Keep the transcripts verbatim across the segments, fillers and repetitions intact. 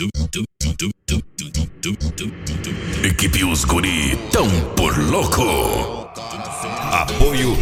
Equipe Os Guri tão por louco. Apoio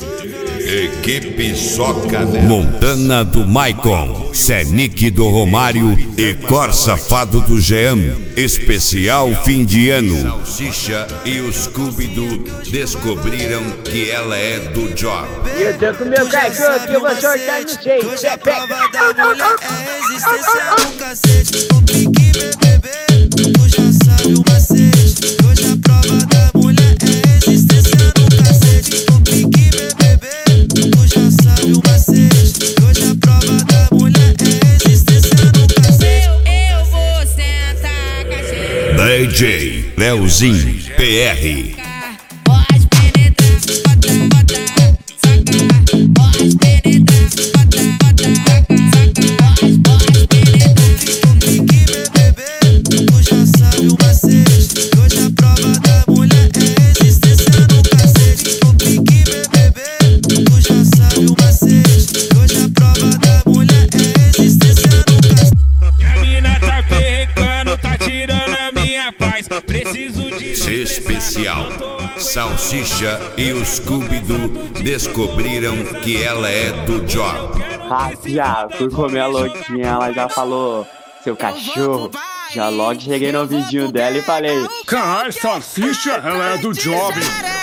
Equipe Soca Montana do Maicon, Senic do Romário e Cor Safado do Jean. Especial fim de ano. Salsicha e o Scooby-Doo descobriram que ela é do Job. Eu tô com meu cachorro que eu vou soltar no seio. Hoje a prova da mulher é resistência no cacete. O pique bebê, tu já sabe o macete. Hoje a prova da mulher é resistência no cacete. O pique bebê, tu já sabe o macete. Hoje a prova da mulher é resistência no cacete. Eu, eu vou sentar cacete. D J Leozinho P R. Pode penetrar, bota, bota, saca. Pode penetrar, bota, bota, saca. Pode penetrar. O pique bebê, tu já sabe o macete. Hoje a prova da mulher é resistência no cacete. O pique bebê, tu já sabe o macete. Hoje a prova da mulher é resistência no cacete. A mina tá perrecando, tá tirando a minha paz. Preciso de Especial Salsicha e o Scooby-Doo descobriram que ela é do Job. Rapiá, fui comer a louquinha, ela já falou, seu cachorro. Já logo cheguei no vidinho dela e falei, Caralho, salsicha, ela é do Job.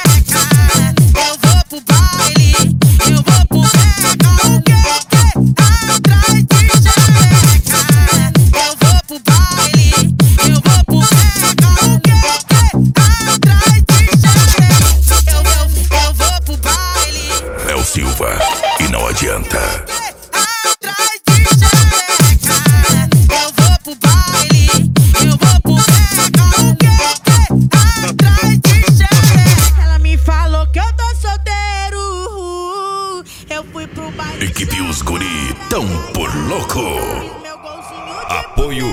Eu vou pro baile, eu vou pro beco, o que atrás de xereca. Eu vou pro baile, eu vou pro beco, o que atrás de xereca. Eu vou, eu vou pro baile, Léo Silva, e não adianta. atrás de xereca. Eu vou pro baile, eu vou pro beco, o que atrás de xereca. Ela me falou que eu tô solteiro. Eu fui pro baile. Equipe Os Guri tão por louco. Meu golzinho de Apoio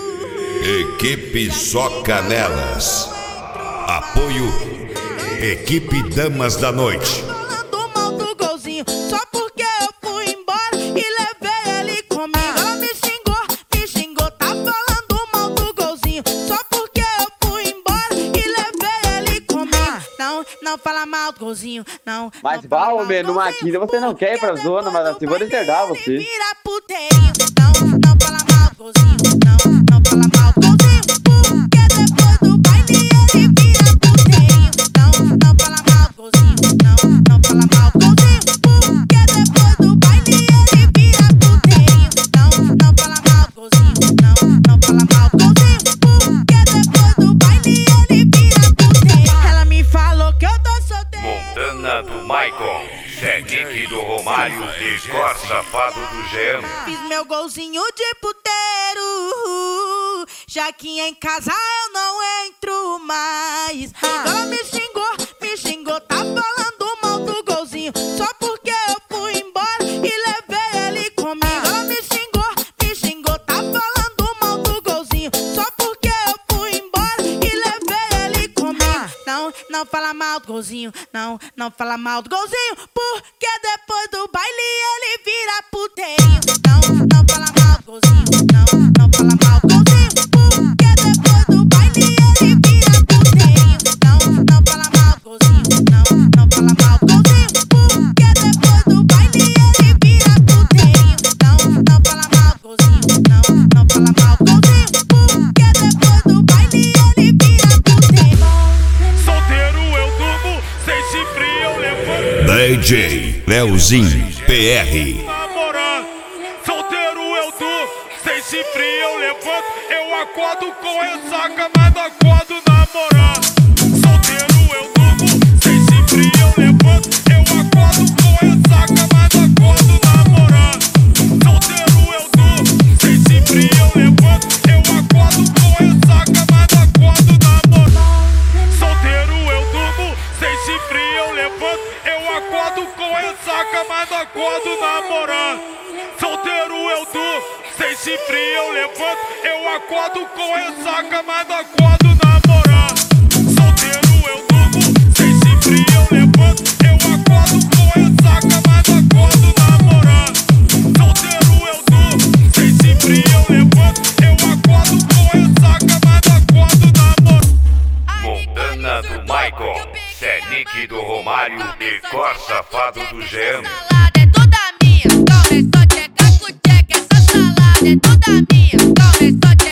Equipe Soca Nelas. Apoio Equipe Damas da Noite. falando mal do golzinho. Só porque eu fui embora e levei ele comigo. Ela me xingou, me xingou. Tá falando mal do golzinho. Só porque eu fui embora e levei ele comigo. Não, não fala mal do golzinho. Não. mas não fala vá, mal homem, do numa golzinho, quinta você não quer ir pra porque zona, mas assim vou deserdar ele você. vira puteirinho. Não, não fala mal do golzinho. Não, não fala mal do golzinho. Porque depois do baile ele vira puteirinho. Não, não fala mal do golzinho. Não, não fala mal do golzinho. Porque depois do baile ele vira puteirinho. Não, não fala mal do golzinho. Não, não fala mal do golzinho. Porque depois do baile ele vira puteirinho. Ela me falou que eu tô solteiro. Montana do Maicon, Senic do Romário e Cor Safado do Jean. Fiz meu golzinho de puteiro, já que em casa eu não entro mais. Ela me xingou, me xingou, tá falando mal do golzinho. Só porque eu fui embora e levei ele comigo. Ela me xingou, me xingou, tá falando mal do golzinho. Só porque eu fui embora e levei ele comigo. Não, não fala mal do golzinho, não, não fala mal do golzinho. Porque depois do baile ele vira puteirinho. Não, não fala mal do golzinho, não, não fala mal do golzinho. Porque depois do baile ele vira puteirinho. Não, não fala mal do golzinho, não, não fala mal do golzinho. Porque depois do baile ele vira puteirinho. Não, não fala mal do golzinho, não, não fala mal do golzinho. Porque depois do baile ele vira puteirinho. Solteiro eu durmo, sem chifre eu levanto. D J Leozinho P R. Namorando, solteiro eu durmo, sem chifre eu levanto. Eu acordo com ressaca, mas não acordo namorando. Solteiro eu durmo, sem chifre eu levanto. Eu acordo com ressaca, mas não acordo namorando. Solteiro eu durmo, sem chifre eu levanto. Eu acordo com ressaca, mas não acordo namorando. Solteiro eu durmo, sem chifre eu levanto. Eu acordo com ressaca, mas não acordo namorando. Solteiro eu durmo, sem chifre eu levanto. Eu acordo com ressaca, mas não acordo namorando. Solteiro eu durmo, sem chifre eu levanto. Eu acordo com ressaca, mas não acordo namorando. Solteiro eu durmo, sem chifre eu levanto. Eu acordo Romário e Cor Safado do G M. Essa salada é toda minha, calma, é só tcheca com tcheca. Essa salada é toda minha, calma, é só tcheca.